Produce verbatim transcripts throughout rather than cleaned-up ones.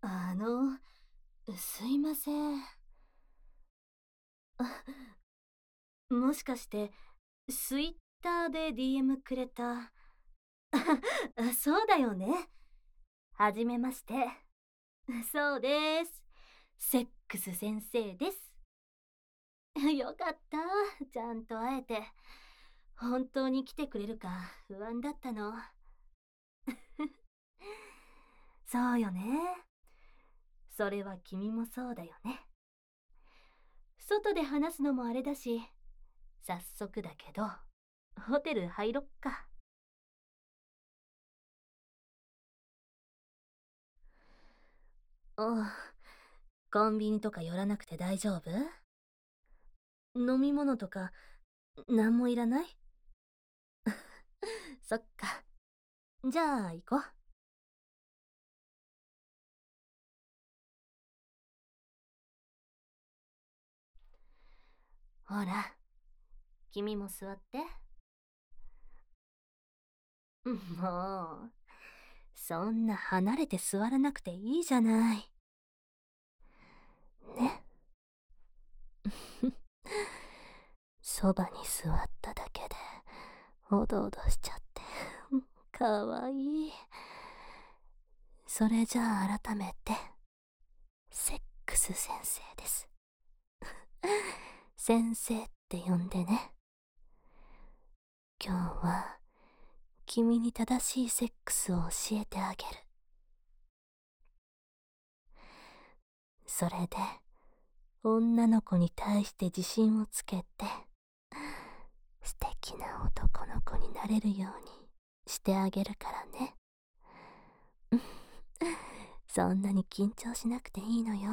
あの、すいません。あ、もしかして、ツイッターで ディーエム くれた。あ、そうだよね。はじめまして。そうです。セックス先生です。よかった。ちゃんと会えて。本当に来てくれるか不安だったの。そうよね。それは君もそうだよね。外で話すのもあれだし、早速だけど、ホテル入ろっか。ああ、コンビニとか寄らなくて大丈夫？飲み物とか、何もいらない？そっか。じゃあ行こう。ほら、君も座って。もう、そんな離れて座らなくていいじゃない。ね。そばに座っただけで、おどおどしちゃって。かわいい。それじゃあ改めて、セックス先生です。先生って呼んでね。今日は、君に正しいセックスを教えてあげる。それで、女の子に対して自信をつけて、素敵な男の子になれるようにしてあげるからね。そんなに緊張しなくていいのよ。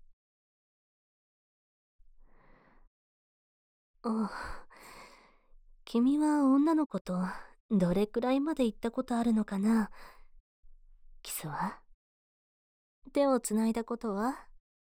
あ、君は女の子とどれくらいまで行ったことあるのかな？キスは？手をつないだことは？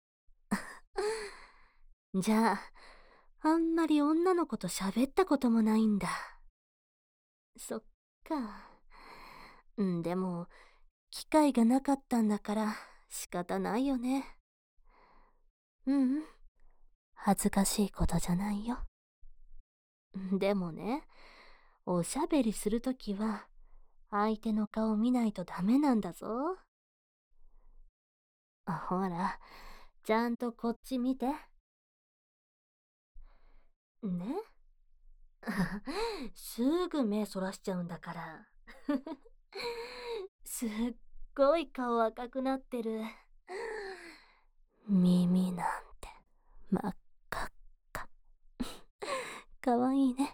じゃあ、あんまり女の子と喋ったこともないんだ。そっか。うん、でも、機会がなかったんだから仕方ないよね。うん、恥ずかしいことじゃないよ。でもね、おしゃべりするときは、相手の顔見ないとダメなんだぞ。あ、ほら、ちゃんとこっち見て。ね。すぐ目そらしちゃうんだから。すっごい顔赤くなってる。耳なんて真っ赤っか。かわいいね。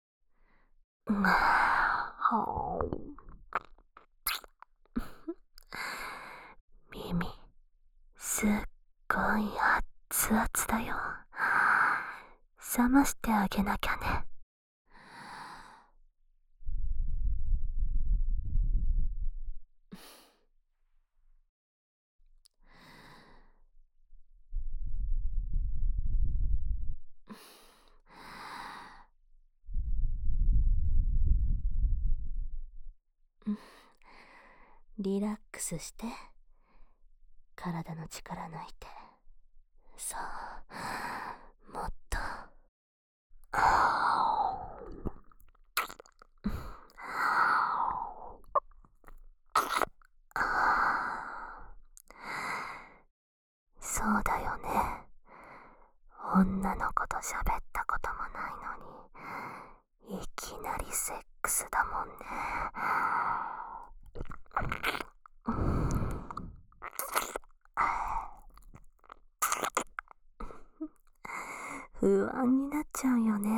耳、すっごい熱々だよ。冷ましてあげなきゃね。リラックスして。体の力抜いて。そう、もっと。そうだよね。女の子と喋ったこともないのに、いきなりセックスだもんね。不安になっちゃうよね。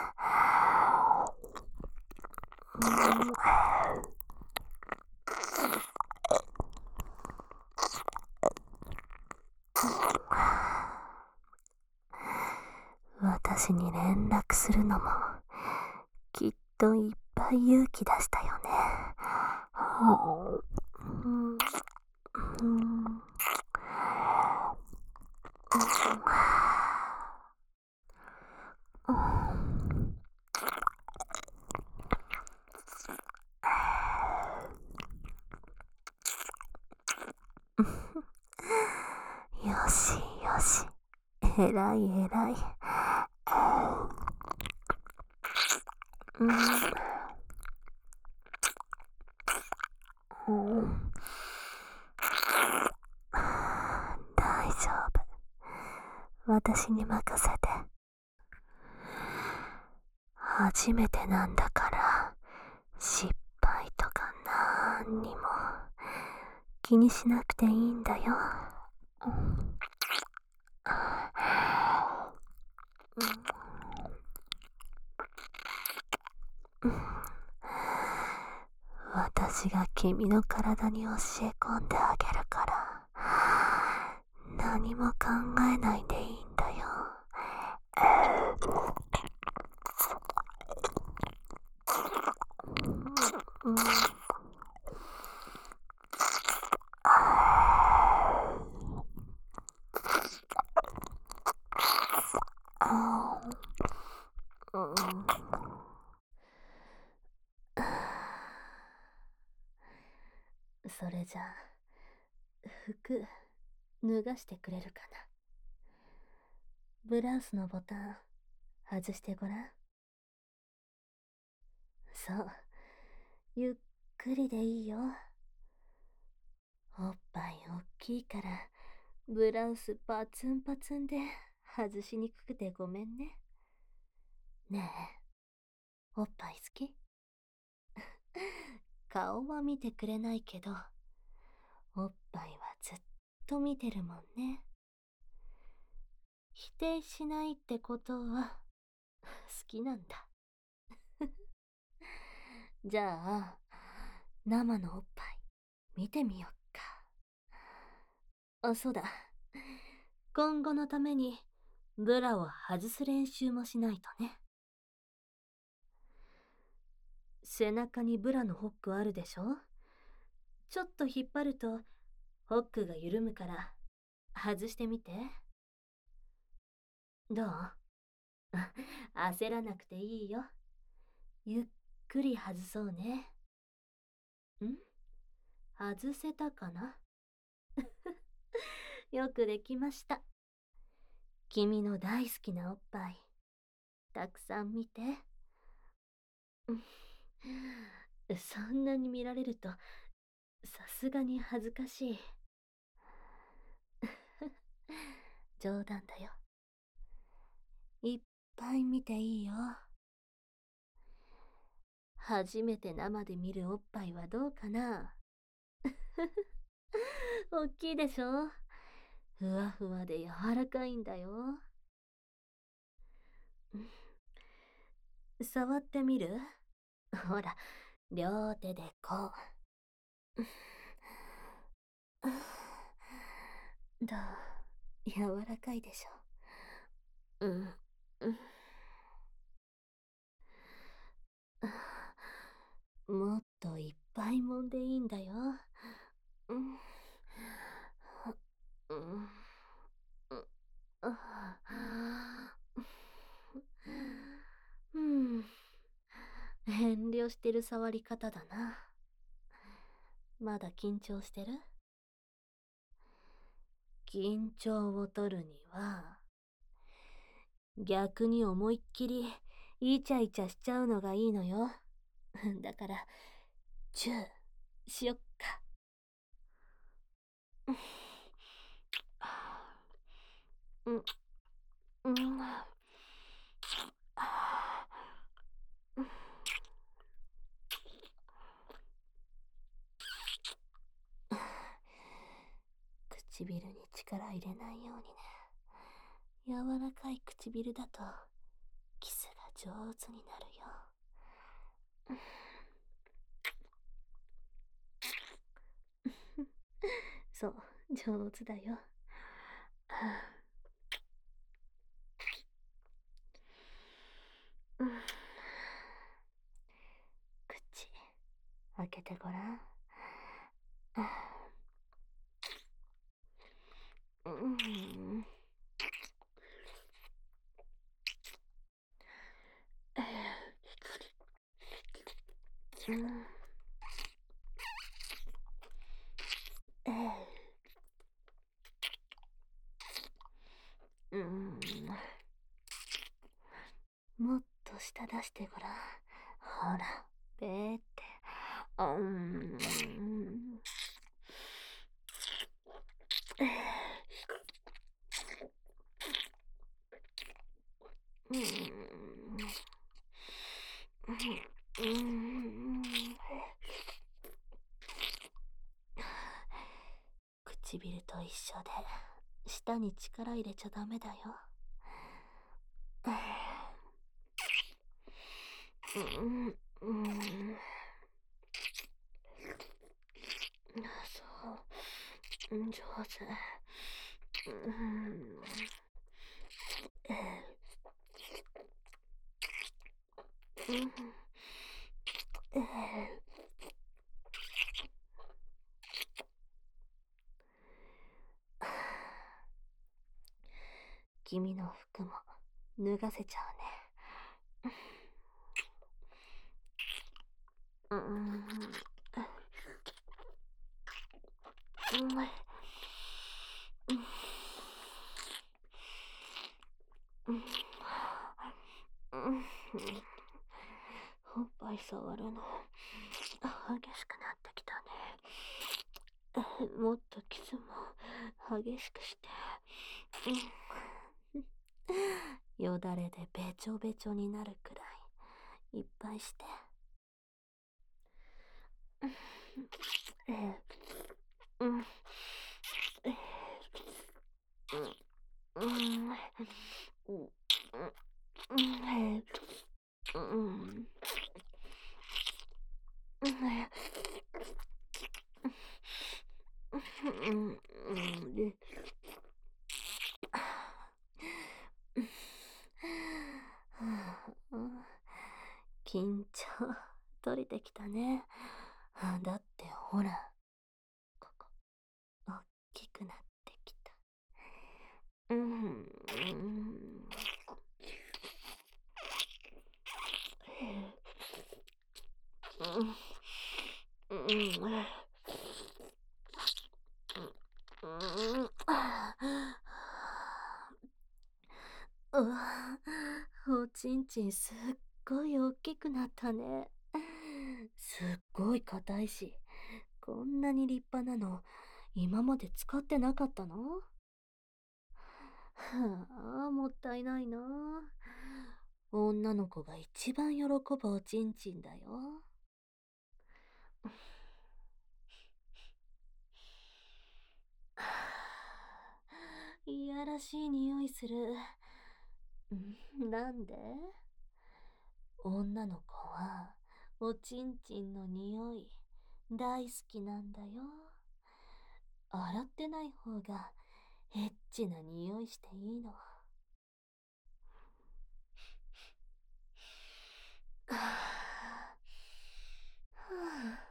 私に連絡するのもきっといっぱい勇気出したよね。うんうんえらいえらい。うん、うん、大丈夫。私に任せて。初めてなんだから、失敗とかなんにも気にしなくていいんだよ。うん、うん、私が君の体に教え込んであげるから、何も考えないでいいんだよ。うん、うん、それじゃあ、服脱がしてくれるかな。ブラウスのボタン外してごらん。そう、ゆっくりでいいよ。おっぱいおっきいから、ブラウスパツンパツンで外しにくくてごめんね。ねえ、おっぱい好き？顔は見てくれないけど、おっぱいはずっと見てるもんね。否定しないってことは好きなんだ。じゃあ、生のおっぱい見てみよっか。あ、そうだ。今後のためにブラを外す練習もしないとね。背中にブラのホックあるでしょ？ちょっと引っ張るとホックが緩むから外してみて。どう？焦らなくていいよ。ゆっくり外そうね。ん？外せたかな？よくできました。君の大好きなおっぱい、たくさん見て。そんなに見られると、さすがに恥ずかしい。冗談だよ。いっぱい見ていいよ。初めて生で見るおっぱいはどうかな？おっきいでしょ？ふわふわで柔らかいんだよ。触ってみる？ほら、両手でこう。どう？柔らかいでしょ？うん、うん。もっといっぱい揉んでいいんだよ。うん、うん、うん。遠慮してる触り方だな。まだ緊張してる？緊張を取るには、逆に思いっきりイチャイチャしちゃうのがいいのよ。だから、チューしよっか。うん、うん、唇に力入れないようにね。柔らかい唇だとキスが上手になるよ。そう、上手だよ。うん、口開けてごらん。うん、うん、うん、 舌出してごらん。ほら、べーって。うーん。うーん。うーん。唇と一緒で、舌に力入れちゃダメだよ。うん、うん。そう、うん上手。うん。うん。君の服も脱がせちゃうね。うん。うん。うん。うん。おっぱい触るの激しくなってきたね。もっとキスも激しくして。うん、よだれでべちょべちょになるくらいいっぱいして。えうん。えうん。うん。うん。うん。うん。うん。うん。で、緊張取れてきたね。だってほら、ここ、おっきくなってきた。うん。うん。うん。うわ、おちんちんすっごい大きくなったね。すっごい硬いし、こんなに立派なの、今まで使ってなかったの？はあ、もったいないな。女の子が一番喜ぶおちんちんだよ。いやらしい匂いする。なんで？女の子はおちんちんの匂い大好きなんだよ。洗ってない方がエッチな匂いしていいの。はあ、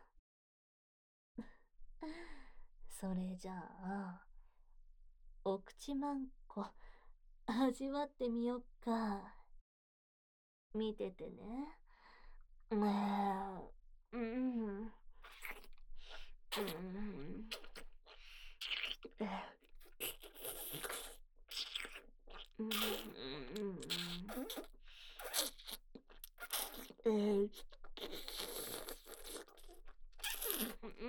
それじゃあお口まんこ味わってみよっか。見ててね。ねえ、うん、うん、うん、うん、えー、うん、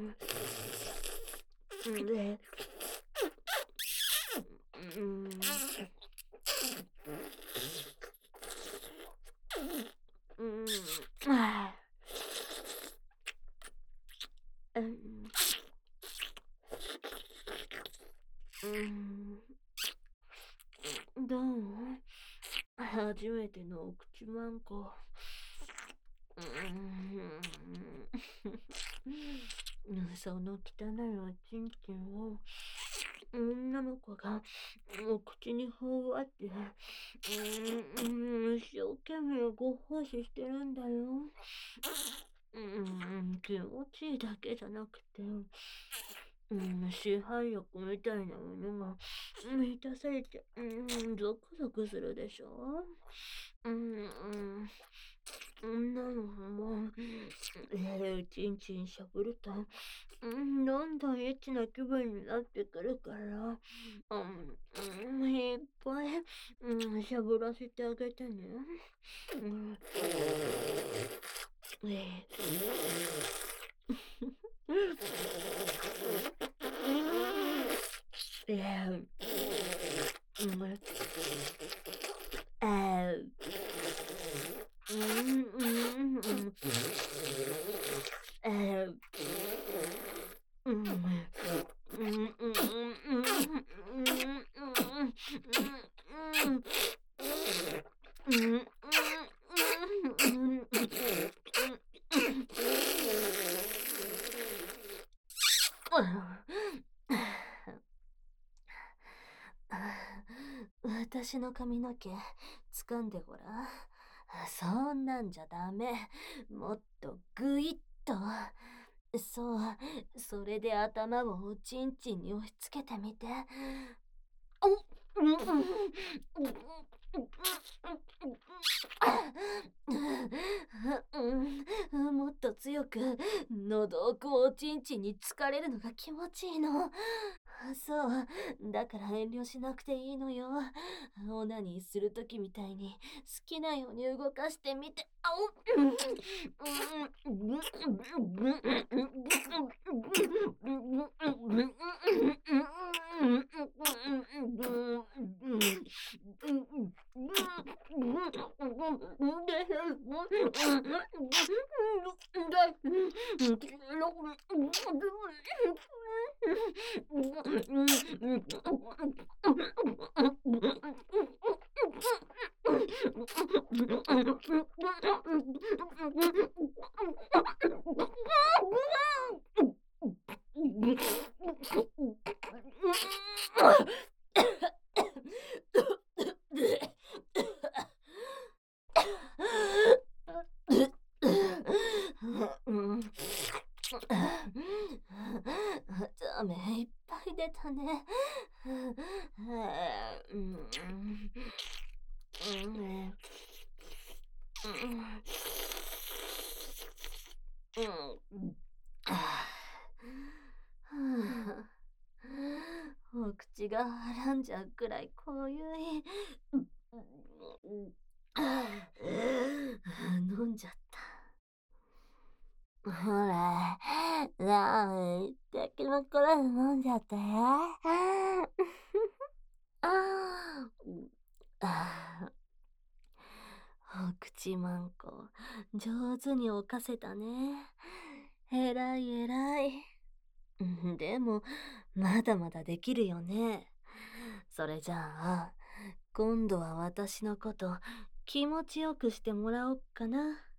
うん、で、うん、うん、あー、うん、うん、どう？初めてのお口まんこ。うん、その汚いおちんちんを女の子がお口にほわって、うん、一生懸命ご奉仕してるんだよ。うん、気持ちいいだけじゃなくて、うん、支配欲みたいなものが満たされて、うん、ゾクゾクするでしょ。うん、うん、 そんなのもう、えー、ちんちんしゃぶると、うん、どんどんエッチな気分になってくるから、うん、うん、いっぱい、うん、しゃぶらせてあげてね。うん、えー、えー、うん、えー、うん、うん、うん、えー、うん、うん、うん、うん、うん、うん、うん、うん、私の髪の毛、掴んでごらん。そんなんじゃダメ。もっとぐいっと。そう、それで頭をおちんちんに押し付けてみて。おうんうんうん、もっと強く、喉奥をおちんちんに疲れるのが気持ちいいの。そう、だから遠慮しなくていいのよ。オナニーするときみたいに好きなように動かしてみて。あおうんダメいっぱい出たね。うん、お口がはらんじゃうくらい濃ゆい。飲んじゃった。ほら、なあ、敵のこれ飲んじゃって。ああ、お口まんこ、上手に犯せたね。えらいえらい。うんでも、まだまだできるよね。それじゃあ、今度は私のこと気持ちよくしてもらおっかな。